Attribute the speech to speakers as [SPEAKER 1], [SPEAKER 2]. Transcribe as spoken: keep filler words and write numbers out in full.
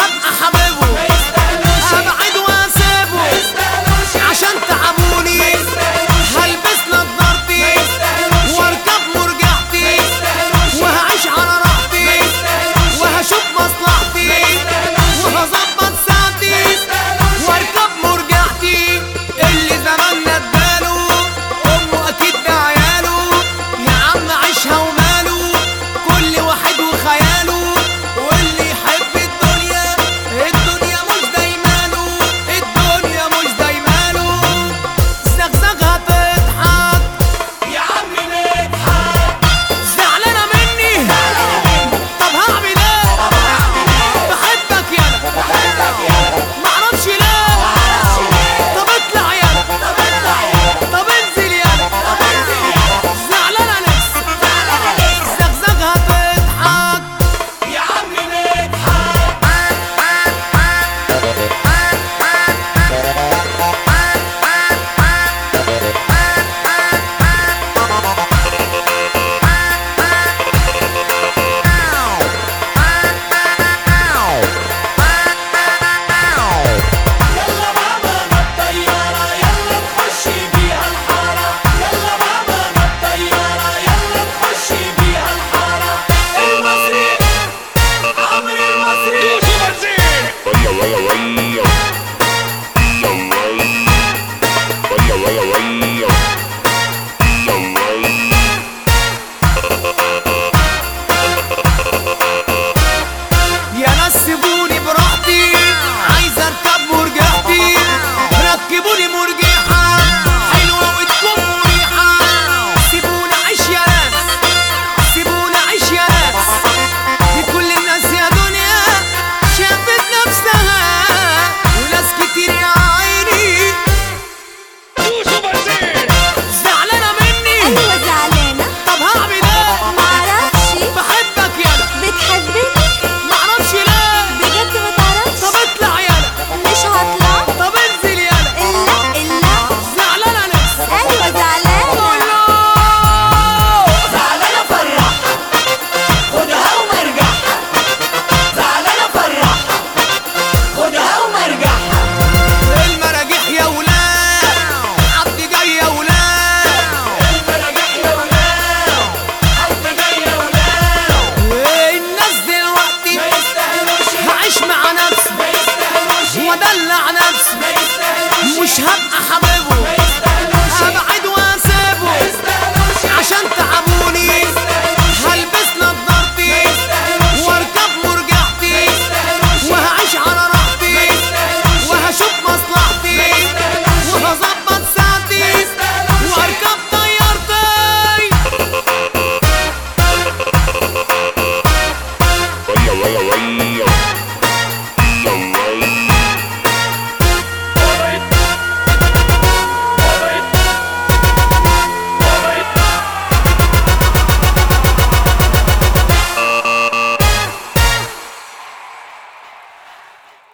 [SPEAKER 1] هبقى حبيبه، هبعد واسيبه عشان تعبوني. هلبس نضارتي واركب مرجحتي وهعيش على راحتي وهشوف مصلحتي وهظبط ساعتي واركب مرجحتي. اللي زماننا اداله امه اكيد ده عياله، يا عم عيشها وماله كل واحد وخياله. واللي يحب الدنيا الدنيا مش دايماله، الدنيا مش دايماله. زغزغها تضحك
[SPEAKER 2] يا عم نضحك.
[SPEAKER 1] زعلانة مني طب هعمل ايه؟ بحبك يالا معرفش ليه. طب اطلع يالا طب انزل يالا زعلانة لسه زغزغها تضحك
[SPEAKER 2] يا عم نضحك. يلا ماما بالطيارة يلا نخش بيها الحارة. يلا ماما بالطيارة يلا نخش بيها الحارة. المصري عمرو المصري
[SPEAKER 1] يا ناس سيبوني براحتي، عايز اركب مرجحتي. ركبوني مرجحة حلوة وتكون مريحة. سيبوني اعيش يا ناس، سيبوني اعيش يا ناس. دي كل الناس يا دنيا شافت نفسها وناس كتير يا عيني زعلانة مني.
[SPEAKER 3] ايوه زعلانة.
[SPEAKER 1] طب هعمل ايه؟
[SPEAKER 3] معرفش.
[SPEAKER 1] بحبك يالا
[SPEAKER 3] بتحبني
[SPEAKER 1] معرفش ليه.
[SPEAKER 3] بجد ما تعرفش.
[SPEAKER 1] طب اطلع يالا
[SPEAKER 3] مش هطلع.
[SPEAKER 1] طب انزل يالا
[SPEAKER 3] الا الا
[SPEAKER 1] زعلانة لسه.
[SPEAKER 3] ايوه زعلانة.
[SPEAKER 2] زعلانة فرحها خدها ومرجعها. زعلانة فرحها خدها ومرجعها.
[SPEAKER 1] المراجيح يا ولاد عبد جاي يا ولاد.
[SPEAKER 2] المراجيح يا ولاد حد جاي يا ولاد.
[SPEAKER 1] الناس دلوقتي
[SPEAKER 2] ما يستاهلوش
[SPEAKER 1] هعيش مع نفسي
[SPEAKER 2] ما يستاهلوش
[SPEAKER 1] وادلع نفسي
[SPEAKER 2] ما يستاهلوش
[SPEAKER 1] مش هبقى حبيب